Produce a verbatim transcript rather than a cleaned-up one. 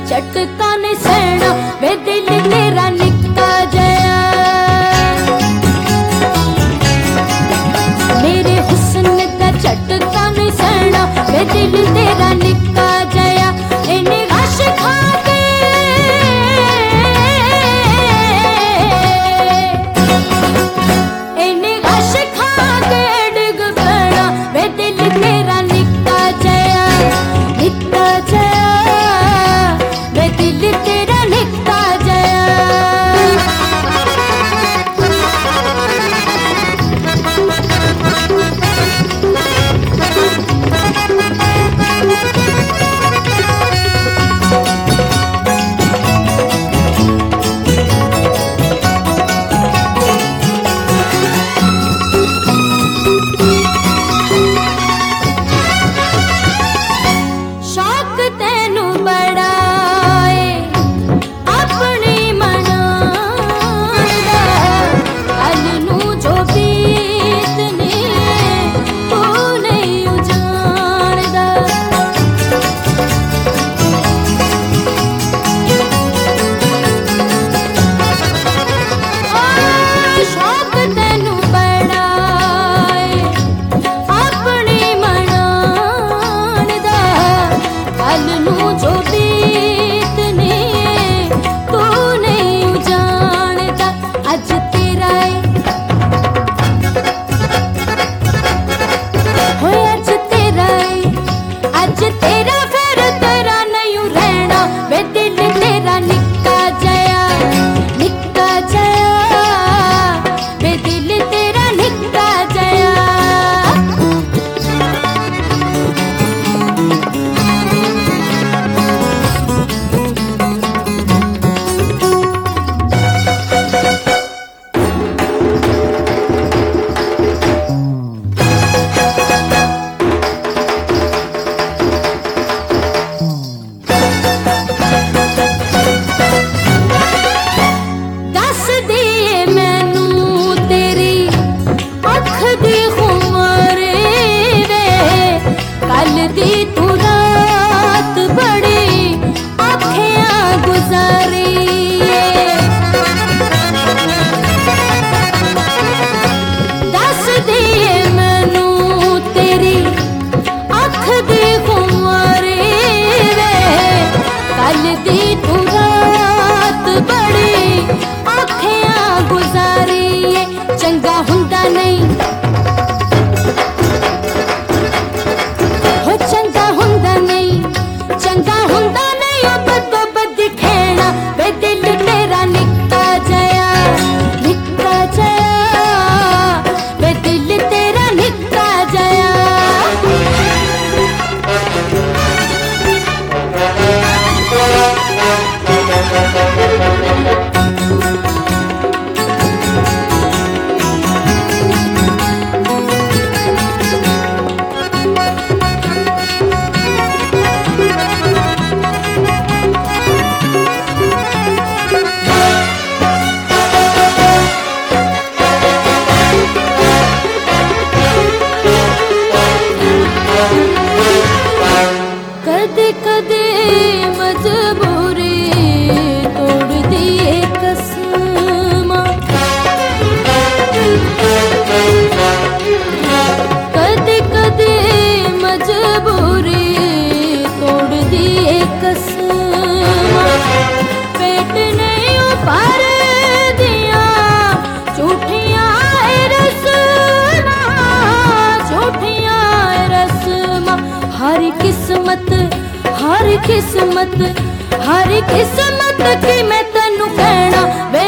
झटका नहीं सहना वे दिल तेरा निक्का जया। मेरे हुस्न का झटका नहीं सहना वे दिल तेरा निक्का जया। इन्हें गश खा के इन्हें गश खा के डिग पैना वे दिल तेरा निक्का जया। निक्का जया वे दिल तेरा निक्का जया। शौक तेनू बड़ा है अपनी मनाण दा। कल नू जो बीतनी तू नहीं जाणदा। शौक तेनू बड़ा है अपनी मनाण दा। कल नू जो बीतनी तू नहीं जाणदा। अज तेरा है होए अज तेरा है अज तेरा फिर तेरा नहीं रहना वे दिल तेरा निक्का जया। निक्का जया वे दिल तेरा निक्का जया। दस दिए मैनू तेरी अख दी खुमारे वे। कल दी तू रात बड़ी आखियां गुजारी। दस दिए मैनू तेरी अख दी खुमारे वे। कल दी तू रात बड़ी आखियां गुजारी। चंगा हुंदा नहीं हो चंगा हुंदा नहीं चंगा हुंदा नहीं ओ बदो बद खेना वे दिल तेरा निक्का जया। निक्का जया वे दिल तेरा निक्का जया। कदे कदे मजबूरी तोड़ दिए कसमा। कदे कदे मजबूरी तोड़ दिए कसमा। पेट नहीं भर दिया झूठियां रस्मा। झूठियां रस्मा हर किस्मत हर किस्मत हर किस्मत की मैं तेनू कहना वे